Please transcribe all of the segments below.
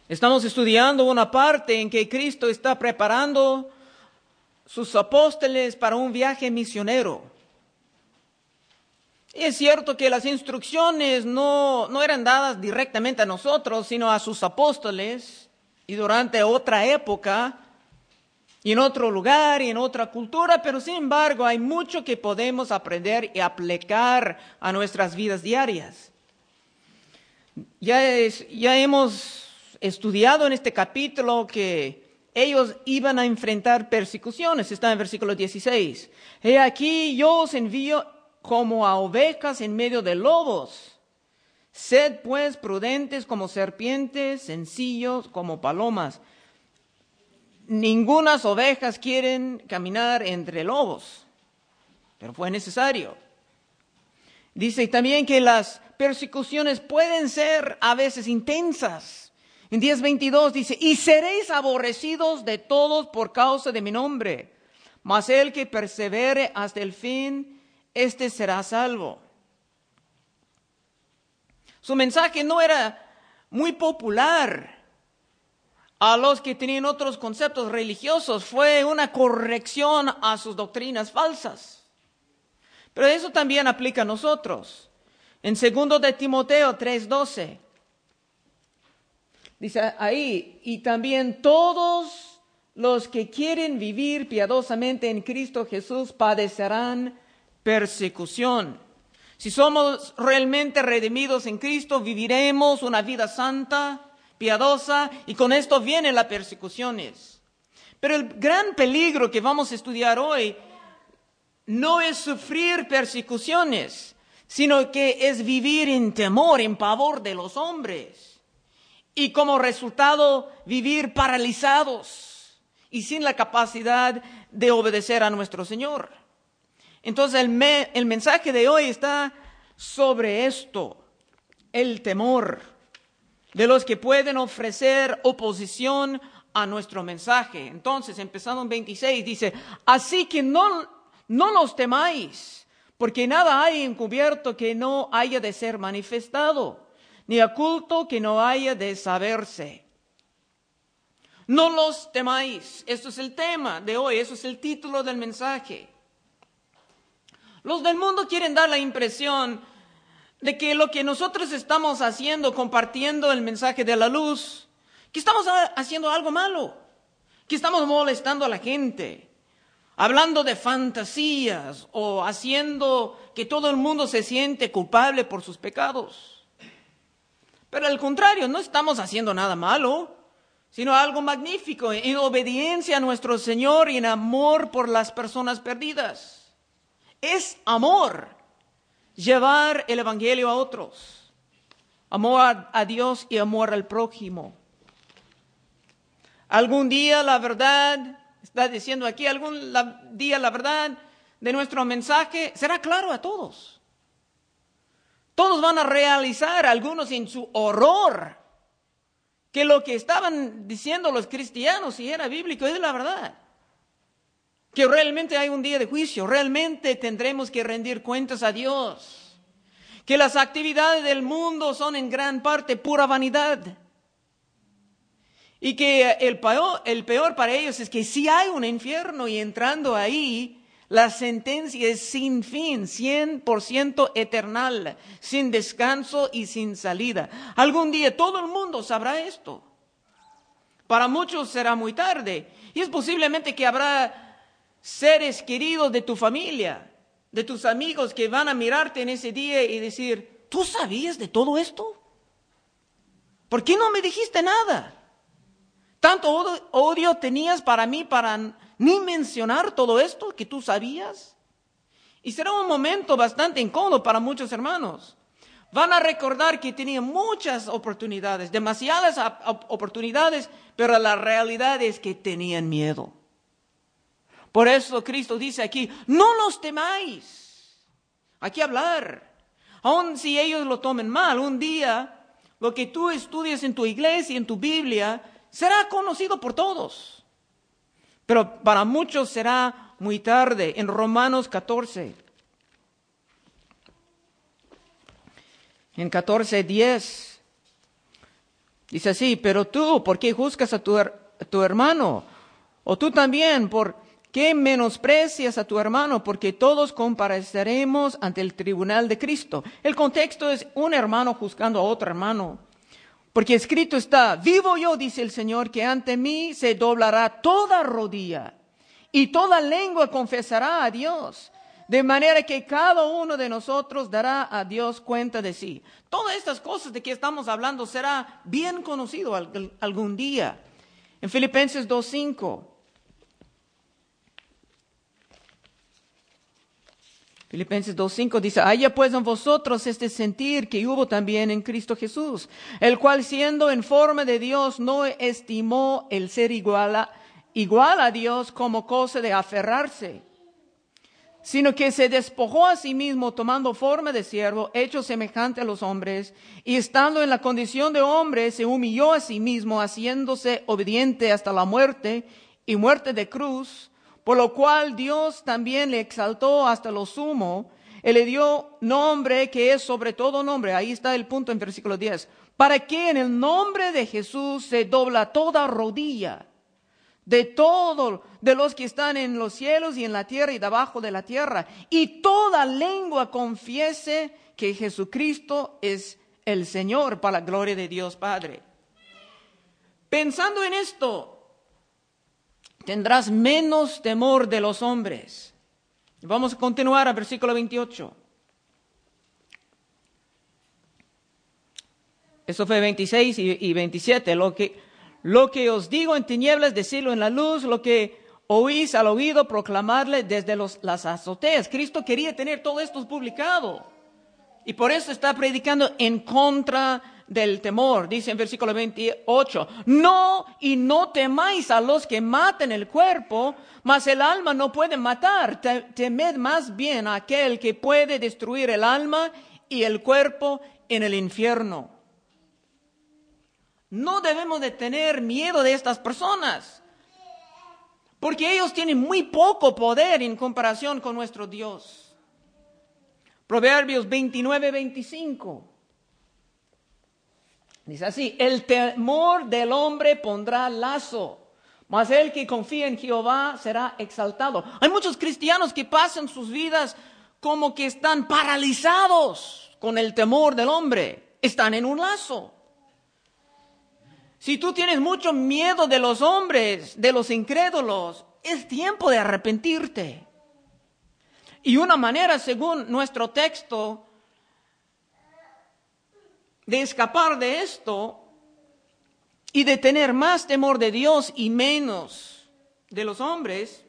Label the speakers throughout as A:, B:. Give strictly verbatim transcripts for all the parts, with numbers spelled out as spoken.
A: Estamos estudiando una parte en que Cristo está preparando sus apóstoles para un viaje misionero. Y es cierto que las instrucciones no, no eran dadas directamente a nosotros, sino a sus apóstoles, y durante otra época, y en otro lugar, y en otra cultura, pero sin embargo hay mucho que podemos aprender y aplicar a nuestras vidas diarias. Ya, es, ya hemos estudiado en este capítulo que ellos iban a enfrentar persecuciones. Está en versículo dieciséis. He aquí yo os envío como a ovejas en medio de lobos. Sed pues prudentes como serpientes, sencillos como palomas. Ningunas ovejas quieren caminar entre lobos, pero fue necesario. Dice también que las persecuciones pueden ser a veces intensas. En diez veintidós dice, y seréis aborrecidos de todos por causa de mi nombre, mas el que persevere hasta el fin, éste será salvo. Su mensaje no era muy popular a los que tenían otros conceptos religiosos, fue una corrección a sus doctrinas falsas. Pero eso también aplica a nosotros. En segundo de Timoteo tres doce, dice ahí, y también todos los que quieren vivir piadosamente en Cristo Jesús padecerán persecución. Si somos realmente redimidos en Cristo, viviremos una vida santa, piadosa, y con esto vienen las persecuciones. Pero el gran peligro que vamos a estudiar hoy no es sufrir persecuciones, sino que es vivir en temor, en pavor de los hombres. Y como resultado, vivir paralizados y sin la capacidad de obedecer a nuestro Señor. Entonces el, me, el mensaje de hoy está sobre esto, el temor de los que pueden ofrecer oposición a nuestro mensaje. Entonces, empezando en veintiséis, dice, así que no, no los temáis, porque nada hay encubierto que no haya de ser manifestado, ni oculto que no haya de saberse. No los temáis. Esto es el tema de hoy, eso es el título del mensaje. Los del mundo quieren dar la impresión de que lo que nosotros estamos haciendo, compartiendo el mensaje de la luz, que estamos haciendo algo malo, que estamos molestando a la gente, hablando de fantasías o haciendo que todo el mundo se siente culpable por sus pecados. Pero al contrario, no estamos haciendo nada malo, sino algo magnífico, en obediencia a nuestro Señor y en amor por las personas perdidas. Es amor llevar el evangelio a otros, amor a, a Dios y amor al prójimo. Algún día la verdad, está diciendo aquí, algún la, día la verdad de nuestro mensaje será claro a todos. Todos van a realizar, algunos en su horror, que lo que estaban diciendo los cristianos, si era bíblico, es la verdad. Que realmente hay un día de juicio, realmente tendremos que rendir cuentas a Dios. Que las actividades del mundo son en gran parte pura vanidad. Y que el peor, el peor para ellos es que si hay un infierno y entrando ahí, la sentencia es sin fin, cien por ciento eternal, sin descanso y sin salida. Algún día todo el mundo sabrá esto. Para muchos será muy tarde. Y es posiblemente que habrá seres queridos de tu familia, de tus amigos que van a mirarte en ese día y decir, ¿tú sabías de todo esto? ¿Por qué no me dijiste nada? ¿Tanto odio tenías para mí para ni mencionar todo esto que tú sabías? Y será un momento bastante incómodo para muchos hermanos. Van a recordar que tenían muchas oportunidades, demasiadas oportunidades, pero la realidad es que tenían miedo. Por eso Cristo dice aquí, no los temáis. Hay que hablar. Aun si ellos lo tomen mal, un día lo que tú estudias en tu iglesia, en tu Biblia, será conocido por todos. Pero para muchos será muy tarde. En Romanos catorce. En catorce diez Dice así, pero tú, ¿por qué juzgas a tu, her- a tu hermano? O tú también, ¿por qué menosprecias a tu hermano? Porque todos compareceremos ante el tribunal de Cristo. El contexto es un hermano juzgando a otro hermano. Porque escrito está, vivo yo, dice el Señor, que ante mí se doblará toda rodilla y toda lengua confesará a Dios. De manera que cada uno de nosotros dará a Dios cuenta de sí. Todas estas cosas de que estamos hablando será bien conocido algún día. En Filipenses dos cinco. Filipenses dos cinco dice, haya pues en vosotros este sentir que hubo también en Cristo Jesús, el cual siendo en forma de Dios no estimó el ser igual a, igual a Dios como cosa de aferrarse, sino que se despojó a sí mismo tomando forma de siervo, hecho semejante a los hombres, y estando en la condición de hombre, se humilló a sí mismo, haciéndose obediente hasta la muerte y muerte de cruz, por lo cual Dios también le exaltó hasta lo sumo, y le dio nombre que es sobre todo nombre. Ahí está el punto en versículo diez. Para que en el nombre de Jesús se dobla toda rodilla, de todos, de los que están en los cielos y en la tierra y debajo de la tierra, y toda lengua confiese que Jesucristo es el Señor, para la gloria de Dios Padre. Pensando en esto, tendrás menos temor de los hombres. Vamos a continuar al versículo veintiocho. Eso fue veintiséis y, y veintisiete. Lo que, lo que os digo en tinieblas, decidlo en la luz. Lo que oís al oído, proclamadle desde los, las azoteas. Cristo quería tener todo esto publicado. Y por eso está predicando en contra del temor. Dice en versículo veintiocho, no y no temáis a los que maten el cuerpo, mas el alma no puede matar. Temed más bien a aquel que puede destruir el alma y el cuerpo en el infierno. No debemos de tener miedo de estas personas, porque ellos tienen muy poco poder en comparación con nuestro Dios. Proverbios veintinueve veinticinco. Dice así, el temor del hombre pondrá lazo, mas el que confía en Jehová será exaltado. Hay muchos cristianos que pasan sus vidas como que están paralizados con el temor del hombre. Están en un lazo. Si tú tienes mucho miedo de los hombres, de los incrédulos, es tiempo de arrepentirte. Y una manera, según nuestro texto, de escapar de esto y de tener más temor de Dios y menos de los hombres,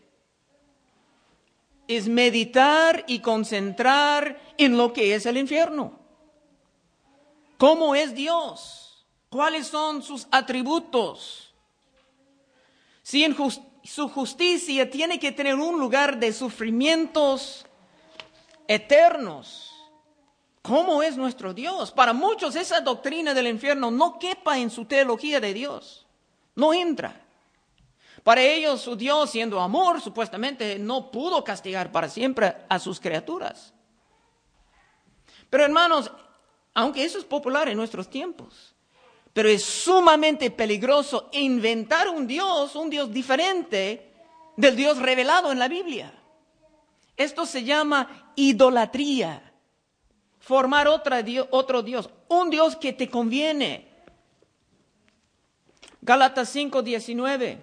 A: es meditar y concentrar en lo que es el infierno. ¿Cómo es Dios? ¿Cuáles son sus atributos? Si en just- su justicia tiene que tener un lugar de sufrimientos eternos, ¿cómo es nuestro Dios? Para muchos esa doctrina del infierno no quepa en su teología de Dios. No entra. Para ellos su Dios, siendo amor, supuestamente no pudo castigar para siempre a sus criaturas. Pero hermanos, aunque eso es popular en nuestros tiempos, pero es sumamente peligroso inventar un Dios, un Dios diferente del Dios revelado en la Biblia. Esto se llama idolatría. Formar otra Dios, otro Dios, un Dios que te conviene. Gálatas cinco diecinueve.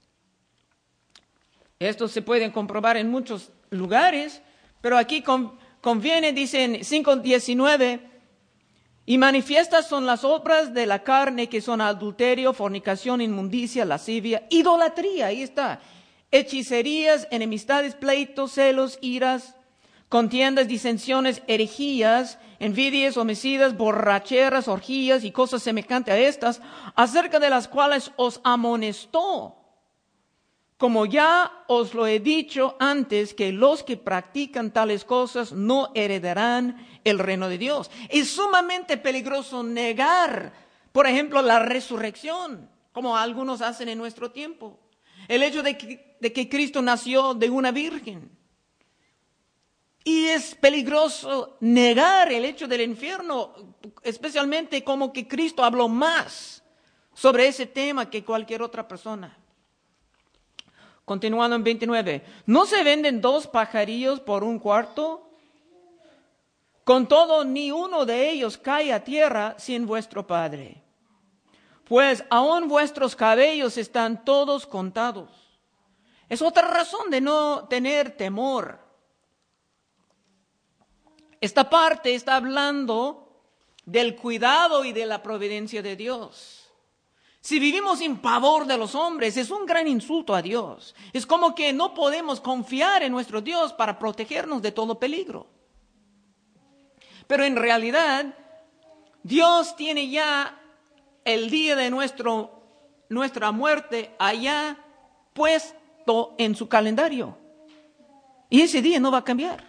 A: Esto se puede comprobar en muchos lugares, pero aquí conviene, dice en cinco diecinueve, y manifiestas son las obras de la carne, que son adulterio, fornicación, inmundicia, lascivia, idolatría, ahí está, hechicerías, enemistades, pleitos, celos, iras, contiendas, disensiones, herejías, envidias, homicidas, borracheras, orgías y cosas semejantes a estas, acerca de las cuales os amonestó, como ya os lo he dicho antes, que los que practican tales cosas no heredarán el reino de Dios. Es sumamente peligroso negar, por ejemplo, la resurrección, como algunos hacen en nuestro tiempo. El hecho de que, de que Cristo nació de una virgen. Y es peligroso negar el hecho del infierno, especialmente como que Cristo habló más sobre ese tema que cualquier otra persona. Continuando en veintinueve. ¿No se venden dos pajarillos por un cuarto? Con todo, ni uno de ellos cae a tierra sin vuestro Padre. Pues aún vuestros cabellos están todos contados. Es otra razón de no tener temor. Esta parte está hablando del cuidado y de la providencia de Dios. Si vivimos sin pavor de los hombres, es un gran insulto a Dios. Es como que no podemos confiar en nuestro Dios para protegernos de todo peligro. Pero en realidad, Dios tiene ya el día de nuestro, nuestra muerte allá puesto en su calendario. Y ese día no va a cambiar.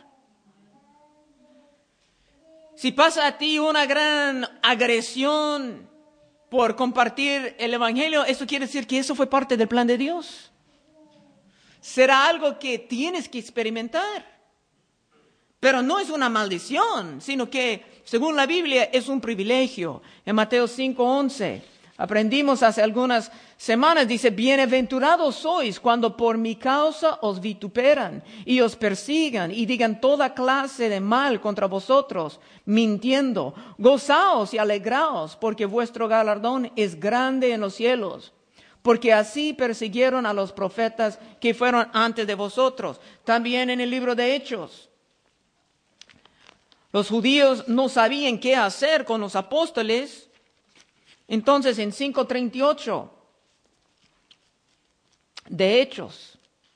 A: Si pasa a ti una gran agresión por compartir el evangelio, eso quiere decir que eso fue parte del plan de Dios. Será algo que tienes que experimentar. Pero no es una maldición, sino que, según la Biblia, es un privilegio. En Mateo cinco once, aprendimos hace algunas semanas, dice, bienaventurados sois cuando por mi causa os vituperan y os persigan y digan toda clase de mal contra vosotros, mintiendo. Gozaos y alegraos, porque vuestro galardón es grande en los cielos. Porque así persiguieron a los profetas que fueron antes de vosotros. También en el libro de Hechos. Los judíos no sabían qué hacer con los apóstoles. Entonces en cinco treinta y ocho de Hechos,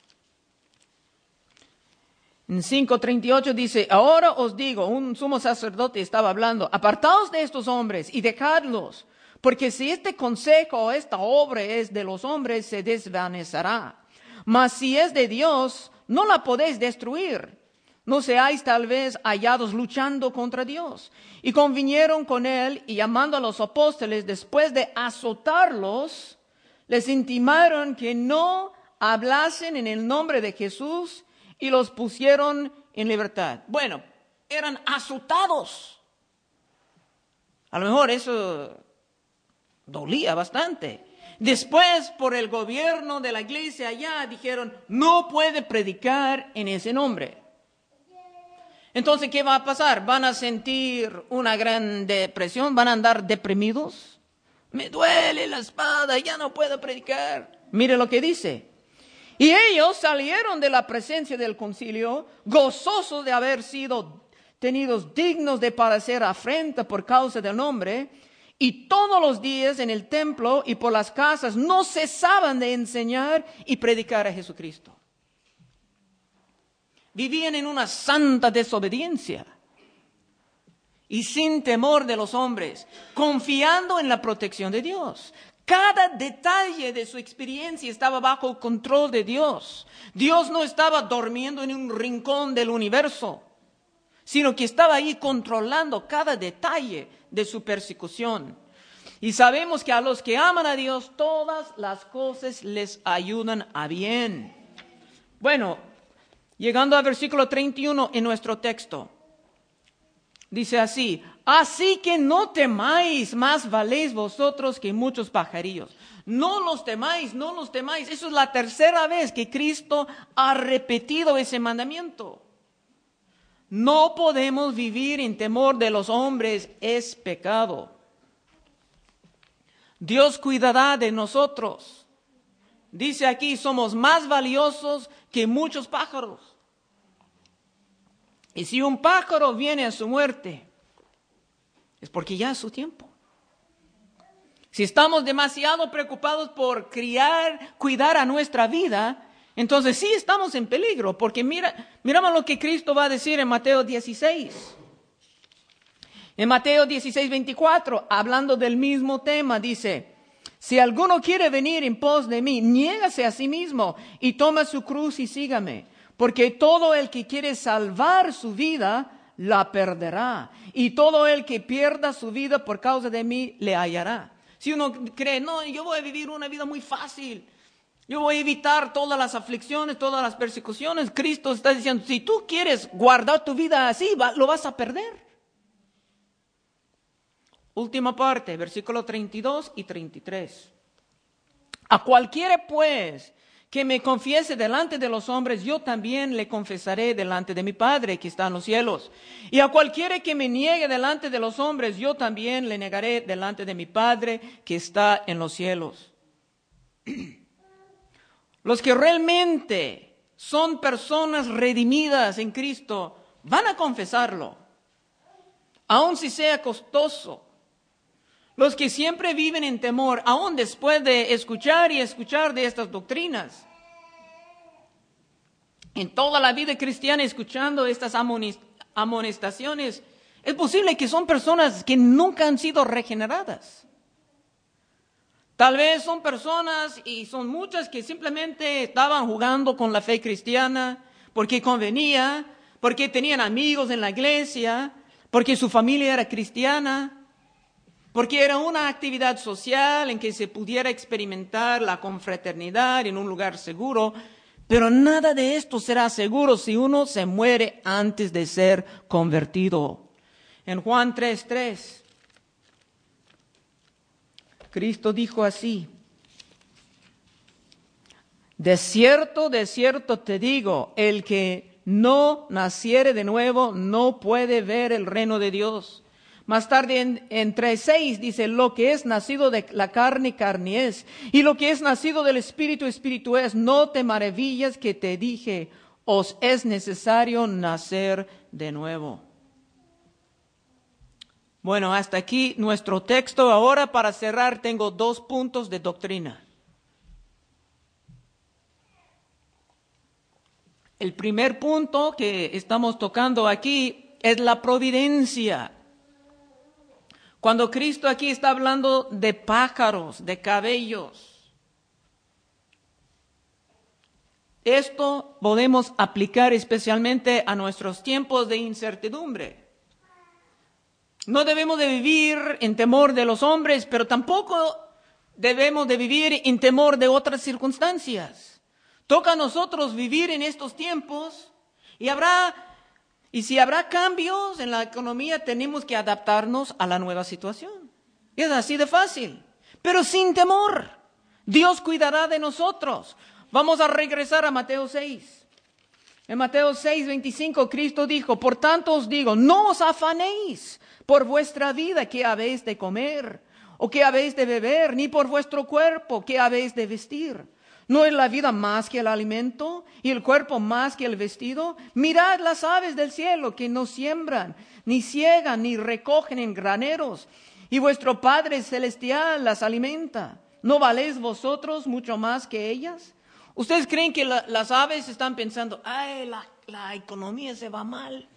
A: en cinco treinta y ocho dice, ahora os digo, un sumo sacerdote estaba hablando, apartaos de estos hombres y dejadlos, porque si este consejo o esta obra es de los hombres, se desvanecerá. Mas si es de Dios, no la podéis destruir. No seáis tal vez hallados luchando contra Dios. Y convinieron con él, y llamando a los apóstoles, después de azotarlos, les intimaron que no hablasen en el nombre de Jesús, y los pusieron en libertad. Bueno, eran azotados. A lo mejor eso dolía bastante. Después, por el gobierno de la iglesia allá, dijeron, no puede predicar en ese nombre. Entonces, ¿qué va a pasar? ¿Van a sentir una gran depresión? ¿Van a andar deprimidos? Me duele la espada, ya no puedo predicar. Mire lo que dice. Y ellos salieron de la presencia del concilio, gozosos de haber sido tenidos dignos de padecer afrenta por causa del nombre, y todos los días en el templo y por las casas no cesaban de enseñar y predicar a Jesucristo. Vivían en una santa desobediencia y sin temor de los hombres, confiando en la protección de Dios. Cada detalle de su experiencia estaba bajo el control de Dios. Dios no estaba durmiendo en un rincón del universo, sino que estaba ahí controlando cada detalle de su persecución. Y sabemos que a los que aman a Dios, todas las cosas les ayudan a bien. Bueno, llegando al versículo treinta y uno en nuestro texto, dice así, así que no temáis, más valéis vosotros que muchos pajarillos. No los temáis, no los temáis. Eso es la tercera vez que Cristo ha repetido ese mandamiento. No podemos vivir en temor de los hombres, es pecado. Dios cuidará de nosotros. Dice aquí, somos más valiosos que muchos pájaros. Y si un pájaro viene a su muerte, es porque ya es su tiempo. Si estamos demasiado preocupados por criar, cuidar a nuestra vida, entonces sí estamos en peligro, porque mira, miramos lo que Cristo va a decir en Mateo dieciséis. En Mateo dieciséis, veinticuatro, hablando del mismo tema, dice, si alguno quiere venir en pos de mí, niégase a sí mismo y toma su cruz y sígame. Porque todo el que quiere salvar su vida, la perderá. Y todo el que pierda su vida por causa de mí, le hallará. Si uno cree, no, yo voy a vivir una vida muy fácil. Yo voy a evitar todas las aflicciones, todas las persecuciones. Cristo está diciendo, si tú quieres guardar tu vida así, va, lo vas a perder. Última parte, versículo treinta y dos y treinta y tres. A cualquiera pues que me confiese delante de los hombres, yo también le confesaré delante de mi Padre que está en los cielos. Y a cualquiera que me niegue delante de los hombres, yo también le negaré delante de mi Padre que está en los cielos. Los que realmente son personas redimidas en Cristo van a confesarlo, aun si sea costoso. Los que siempre viven en temor, aun después de escuchar y escuchar de estas doctrinas, en toda la vida cristiana escuchando estas amonestaciones, es posible que son personas que nunca han sido regeneradas. Tal vez son personas, y son muchas, que simplemente estaban jugando con la fe cristiana porque convenía, porque tenían amigos en la iglesia, porque su familia era cristiana, porque era una actividad social en que se pudiera experimentar la confraternidad en un lugar seguro. Pero nada de esto será seguro si uno se muere antes de ser convertido. En Juan tres tres, Cristo dijo así: de cierto, de cierto te digo, el que no naciere de nuevo no puede ver el reino de Dios. Más tarde en, en tres seis dice: lo que es nacido de la carne, carne es, y lo que es nacido del Espíritu, Espíritu es. No te maravillas que te dije, os es necesario nacer de nuevo. Bueno, hasta aquí nuestro texto. Ahora, para cerrar, tengo dos puntos de doctrina. El primer punto que estamos tocando aquí es la providencia. Cuando Cristo aquí está hablando de pájaros, de cabellos, esto podemos aplicar especialmente a nuestros tiempos de incertidumbre. No debemos de vivir en temor de los hombres, pero tampoco debemos de vivir en temor de otras circunstancias. Toca a nosotros vivir en estos tiempos y habrá... Y si habrá cambios en la economía, tenemos que adaptarnos a la nueva situación. Es así de fácil, pero sin temor. Dios cuidará de nosotros. Vamos a regresar a Mateo seis. En Mateo seis, veinticinco, Cristo dijo: por tanto os digo, no os afanéis por vuestra vida, qué habéis de comer, o qué habéis de beber, ni por vuestro cuerpo, qué habéis de vestir. ¿No es la vida más que el alimento y el cuerpo más que el vestido? Mirad las aves del cielo, que no siembran, ni ciegan, ni recogen en graneros, y vuestro Padre celestial las alimenta. ¿No valéis vosotros mucho más que ellas? ¿Ustedes creen que la, las aves están pensando: ay, la, la economía se va mal?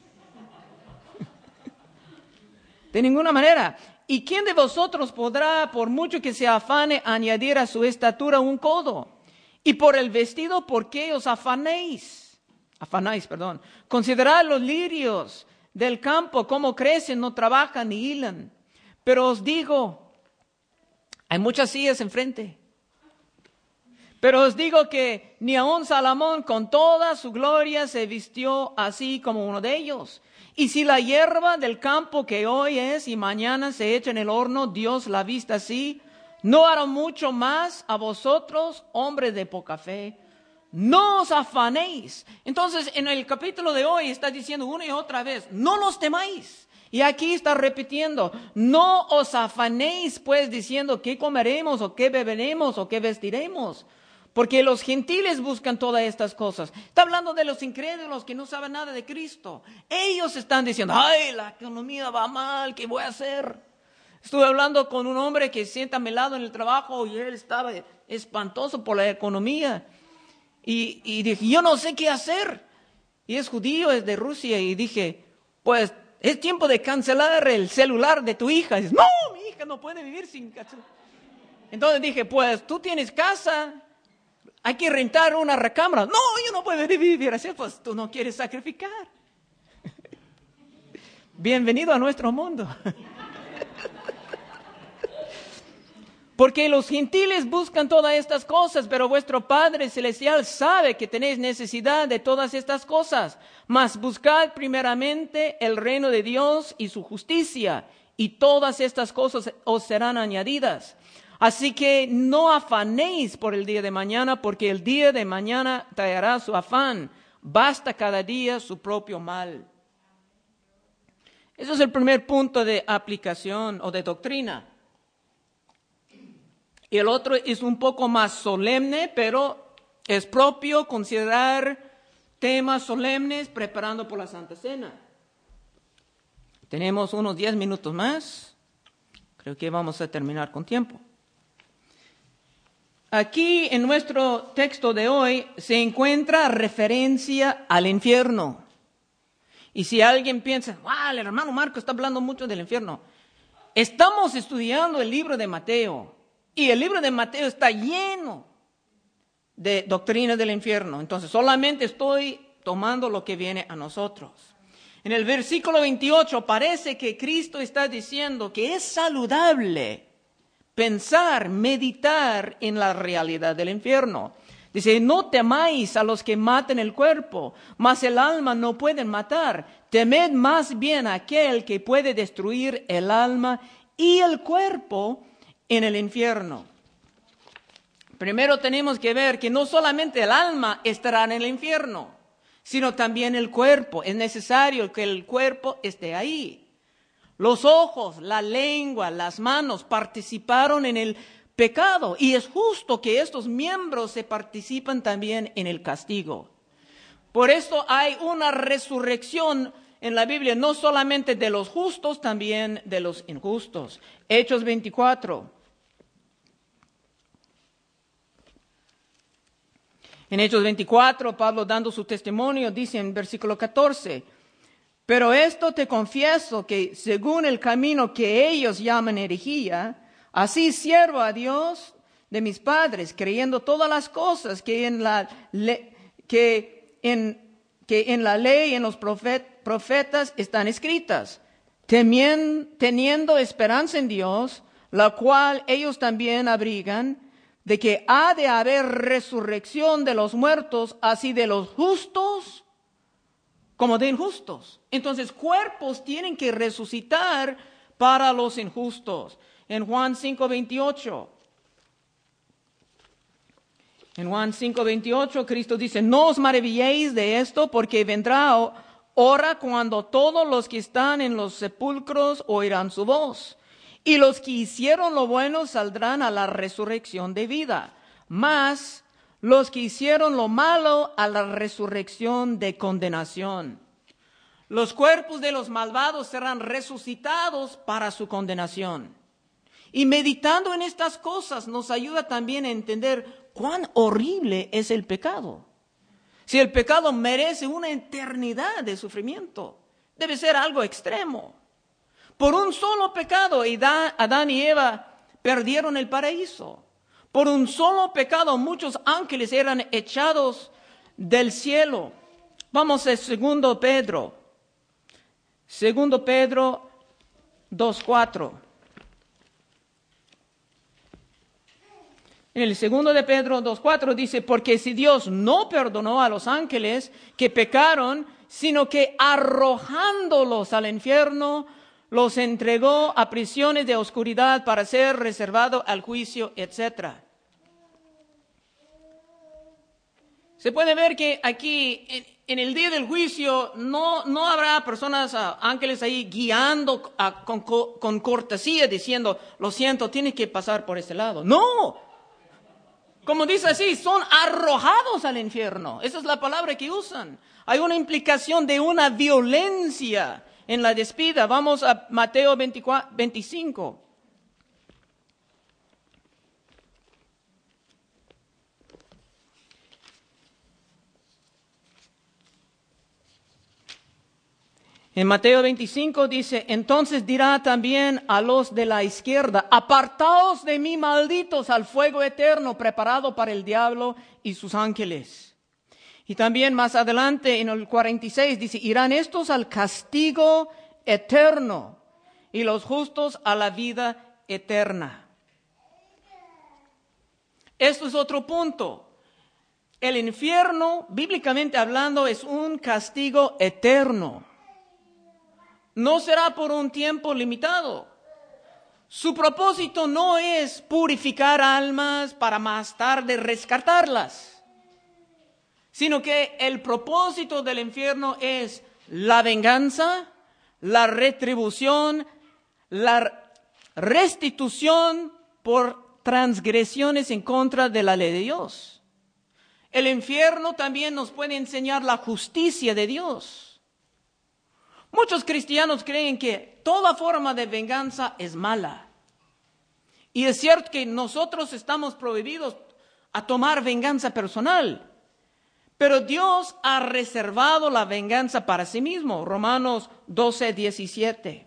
A: De ninguna manera. ¿Y quién de vosotros podrá, por mucho que se afane, añadir a su estatura un codo? Y por el vestido, ¿por qué os afanéis? Afanáis, perdón. Considerad los lirios del campo, cómo crecen, no trabajan ni hilan. Pero os digo, hay muchas sillas enfrente. Pero os digo que ni aun Salomón con toda su gloria se vistió así como uno de ellos. Y si la hierba del campo que hoy es y mañana se echa en el horno, Dios la viste así, ¿no hará mucho más a vosotros, hombres de poca fe? No os afanéis. Entonces, en el capítulo de hoy está diciendo una y otra vez: no los temáis. Y aquí está repitiendo: no os afanéis, pues, diciendo qué comeremos, o qué beberemos, o qué vestiremos. Porque los gentiles buscan todas estas cosas. Está hablando de los incrédulos que no saben nada de Cristo. Ellos están diciendo: ay, la economía va mal, ¿qué voy a hacer? Estuve hablando con un hombre que se sienta a mi lado en el trabajo y él estaba espantoso por la economía. Y, y dije: yo no sé qué hacer. Y es judío, es de Rusia. Y dije: pues es tiempo de cancelar el celular de tu hija. Y dice: no, mi hija no puede vivir sin celular. Entonces dije: pues tú tienes casa, hay que rentar una recámara. No, yo no puedo vivir así. Pues tú no quieres sacrificar. Bienvenido a nuestro mundo. Porque los gentiles buscan todas estas cosas, pero vuestro Padre Celestial sabe que tenéis necesidad de todas estas cosas. Mas buscad primeramente el reino de Dios y su justicia, y todas estas cosas os serán añadidas. Así que no afanéis por el día de mañana, porque el día de mañana traerá su afán. Basta cada día su propio mal. Ese es el primer punto de aplicación o de doctrina. Y el otro es un poco más solemne, pero es propio considerar temas solemnes preparando por la Santa Cena. Tenemos unos diez minutos más. Creo que vamos a terminar con tiempo. Aquí en nuestro texto de hoy se encuentra referencia al infierno. Y si alguien piensa, wow, el hermano Marco está hablando mucho del infierno. Estamos estudiando el libro de Mateo. Y el libro de Mateo está lleno de doctrina del infierno. Entonces solamente estoy tomando lo que viene a nosotros. En el versículo veintiocho parece que Cristo está diciendo que es saludable pensar, meditar en la realidad del infierno. Dice, no temáis a los que maten el cuerpo, mas el alma no pueden matar. Temed más bien a aquel que puede destruir el alma y el cuerpo en el infierno. Primero tenemos que ver que no solamente el alma estará en el infierno, sino también el cuerpo. Es necesario que el cuerpo esté ahí. Los ojos, la lengua, las manos participaron en el pecado y es justo que estos miembros se participan también en el castigo. Por esto hay una resurrección en la Biblia, no solamente de los justos, también de los injustos. Hechos veinticuatro. En Hechos veinticuatro, Pablo dando su testimonio, dice en versículo catorce, pero esto te confieso que según el camino que ellos llaman herejía, así siervo a Dios de mis padres, creyendo todas las cosas que en la, le, que en, que en la ley y en los profet, profetas están escritas, temien, teniendo esperanza en Dios, la cual ellos también abrigan, de que ha de haber resurrección de los muertos, así de los justos como de injustos. Entonces, cuerpos tienen que resucitar para los injustos. En Juan cinco veintiocho. En Juan cinco veintiocho, Cristo dice, no os maravilléis de esto, porque vendrá hora cuando todos los que están en los sepulcros oirán su voz. Y los que hicieron lo bueno saldrán a la resurrección de vida, mas los que hicieron lo malo a la resurrección de condenación. Los cuerpos de los malvados serán resucitados para su condenación. Y meditando en estas cosas nos ayuda también a entender cuán horrible es el pecado. Si el pecado merece una eternidad de sufrimiento, debe ser algo extremo. Por un solo pecado, Adán y Eva perdieron el paraíso. Por un solo pecado, muchos ángeles eran echados del cielo. Vamos a segundo Pedro. Segundo Pedro dos cuatro. En el segundo de Pedro dos cuatro dice, porque si Dios no perdonó a los ángeles que pecaron, sino que arrojándolos al infierno, los entregó a prisiones de oscuridad para ser reservado al juicio, etcétera. Se puede ver que aquí, en, en el día del juicio, no, no habrá personas, uh, ángeles ahí guiando uh, con, con cortesía, diciendo, lo siento, tienes que pasar por este lado. No, como dice así, son arrojados al infierno. Esa es la palabra que usan. Hay una implicación de una violencia en la despida. Vamos a Mateo veinticuatro, veinticinco. En Mateo veinticinco dice, entonces dirá también a los de la izquierda, apartaos de mí, malditos, al fuego eterno preparado para el diablo y sus ángeles. Y también más adelante en el cuarenta y seis dice, irán estos al castigo eterno y los justos a la vida eterna. Esto es otro punto. El infierno, bíblicamente hablando, es un castigo eterno. no será por un tiempo limitado. Su propósito no es purificar almas para más tarde rescatarlas, sino que el propósito del infierno es la venganza, la retribución, la restitución por transgresiones en contra de la ley de Dios. El infierno también nos puede enseñar la justicia de Dios. Muchos cristianos creen que toda forma de venganza es mala. Y es cierto que nosotros estamos prohibidos a tomar venganza personal. Pero Dios ha reservado la venganza para sí mismo. Romanos doce, diecisiete.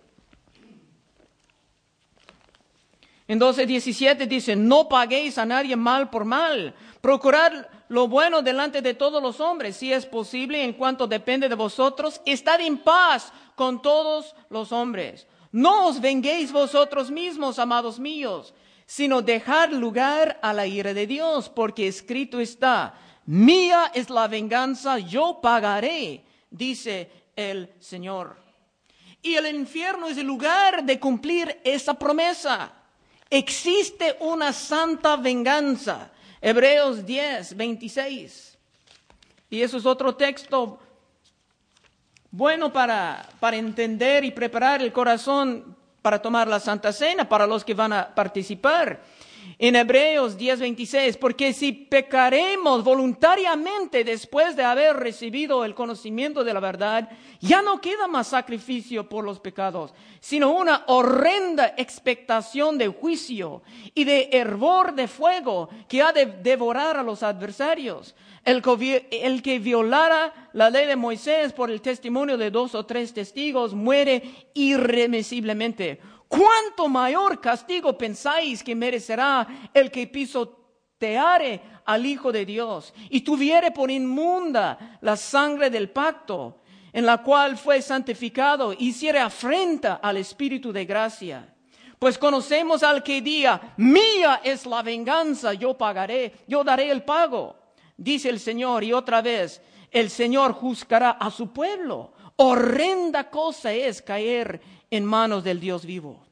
A: En doce, diecisiete dice, no paguéis a nadie mal por mal. Procurad lo bueno delante de todos los hombres. Si es posible, en cuanto depende de vosotros, estad en paz con todos los hombres. No os venguéis vosotros mismos, amados míos, sino dejad lugar a la ira de Dios, porque escrito está, mía es la venganza, yo pagaré, dice el Señor. Y el infierno es el lugar de cumplir esa promesa. Existe una santa venganza. Hebreos diez, veintiséis. Y eso es otro texto bueno para, para entender y preparar el corazón para tomar la Santa Cena, para los que van a participar. En Hebreos diez, veintiséis, porque si pecaremos voluntariamente después de haber recibido el conocimiento de la verdad, ya no queda más sacrificio por los pecados, sino una horrenda expectación de juicio y de hervor de fuego que ha de devorar a los adversarios. El que, el que violara la ley de Moisés por el testimonio de dos o tres testigos muere irremisiblemente. ¿Cuánto mayor castigo pensáis que merecerá el que pisoteare al Hijo de Dios y tuviere por inmunda la sangre del pacto, en la cual fue santificado, hiciere afrenta al Espíritu de gracia? Pues conocemos al que diga, mía es la venganza, yo pagaré, yo daré el pago, dice el Señor. Y otra vez, el Señor juzgará a su pueblo. Horrenda cosa es caer en manos del Dios vivo.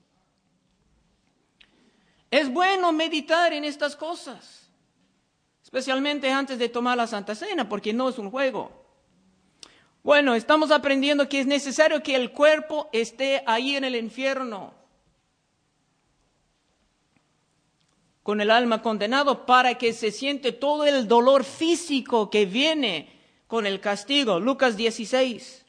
A: Es bueno meditar en estas cosas, especialmente antes de tomar la Santa Cena, porque no es un juego. Bueno, estamos aprendiendo que es necesario que el cuerpo esté ahí en el infierno, con el alma condenado, para que se siente todo el dolor físico que viene con el castigo. Lucas dieciséis.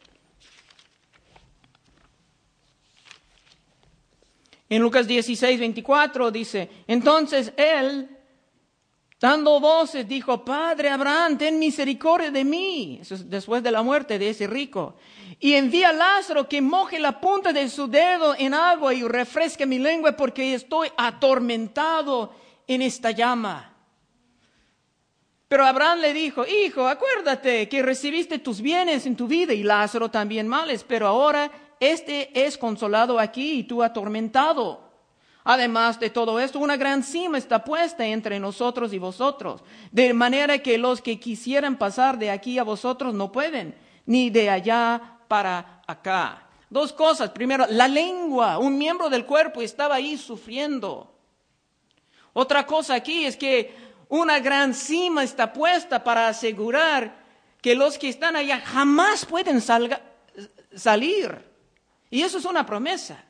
A: En Lucas dieciséis, veinticuatro dice, entonces él, dando voces, dijo, Padre Abraham, ten misericordia de mí. Eso es después de la muerte de ese rico. Y envía a Lázaro que moje la punta de su dedo en agua y refresque mi lengua, porque estoy atormentado en esta llama. Pero Abraham le dijo, hijo, acuérdate que recibiste tus bienes en tu vida y Lázaro también males, pero ahora este es consolado aquí y tú atormentado. Además de todo esto, una gran cima está puesta entre nosotros y vosotros, de manera que los que quisieran pasar de aquí a vosotros no pueden, ni de allá para acá. Dos cosas. Primero, la lengua, un miembro del cuerpo estaba ahí sufriendo. Otra cosa aquí es que una gran cima está puesta para asegurar que los que están allá jamás pueden salga, salir. Y eso es una promesa.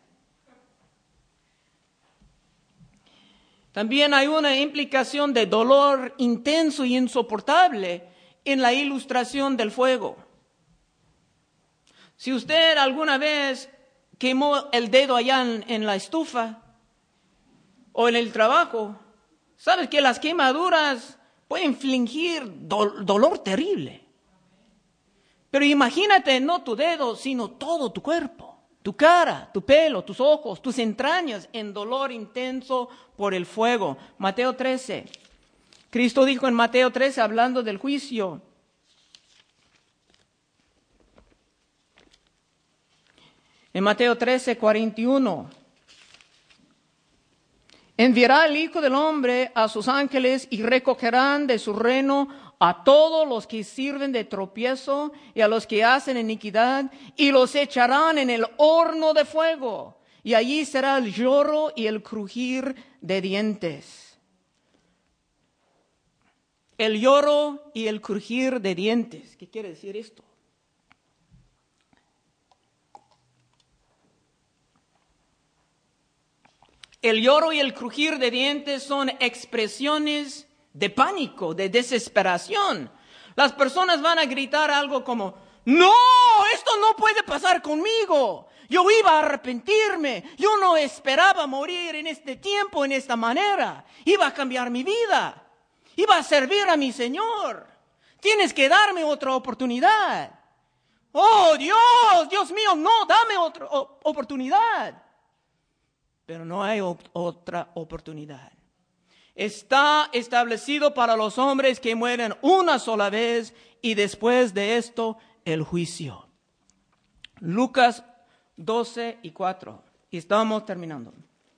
A: También hay una implicación de dolor intenso y insoportable en la ilustración del fuego. Si usted alguna vez quemó el dedo allá en, en la estufa o en el trabajo, sabes que las quemaduras pueden infligir do- dolor terrible. Pero imagínate no tu dedo, sino todo tu cuerpo. Tu cara, tu pelo, tus ojos, tus entrañas en dolor intenso por el fuego. Mateo trece. Cristo dijo en Mateo trece, hablando del juicio. En Mateo trece, cuarenta y uno. Enviará el Hijo del Hombre a sus ángeles y recogerán de su reino a todos los que sirven de tropiezo y a los que hacen iniquidad, y los echarán en el horno de fuego, y allí será el lloro y el crujir de dientes. El lloro y el crujir de dientes. ¿Qué quiere decir esto? El lloro y el crujir de dientes son expresiones de pánico, de desesperación. Las personas van a gritar algo como, ¡no! ¡Esto no puede pasar conmigo! Yo iba a arrepentirme. Yo no esperaba morir en este tiempo, en esta manera. Iba a cambiar mi vida. Iba a servir a mi Señor. Tienes que darme otra oportunidad. ¡Oh, Dios! Dios mío, no, dame otra oportunidad. Pero no hay op- otra oportunidad. Está establecido para los hombres que mueren una sola vez y después de esto el juicio. Lucas doce y cuatro. Y estamos terminando.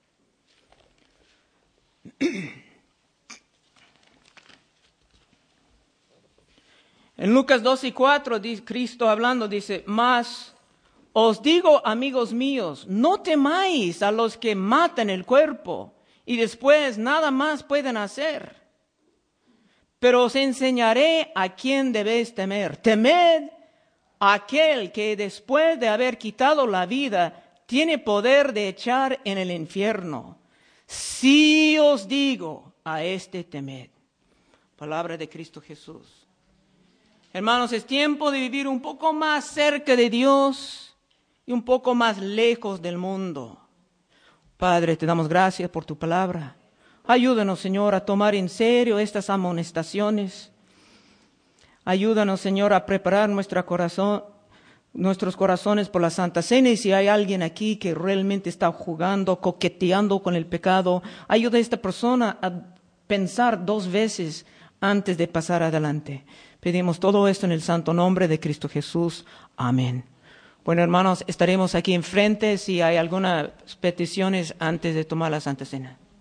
A: En Lucas doce y cuatro, Cristo hablando dice, mas os digo, amigos míos, no temáis a los que matan el cuerpo y después nada más pueden hacer. Pero os enseñaré a quién debéis temer. Temed a aquel que después de haber quitado la vida tiene poder de echar en el infierno. Sí os digo, a este temed. Palabra de Cristo Jesús. Hermanos, es tiempo de vivir un poco más cerca de Dios y un poco más lejos del mundo. Padre, te damos gracias por tu palabra. Ayúdanos, Señor, a tomar en serio estas amonestaciones. Ayúdanos, Señor, a preparar nuestro corazón, nuestros corazones por la Santa Cena. Y si hay alguien aquí que realmente está jugando, coqueteando con el pecado, ayuda a esta persona a pensar dos veces antes de pasar adelante. Pedimos todo esto en el santo nombre de Cristo Jesús. Amén. Bueno, hermanos, estaremos aquí enfrente si hay algunas peticiones antes de tomar la Santa Cena.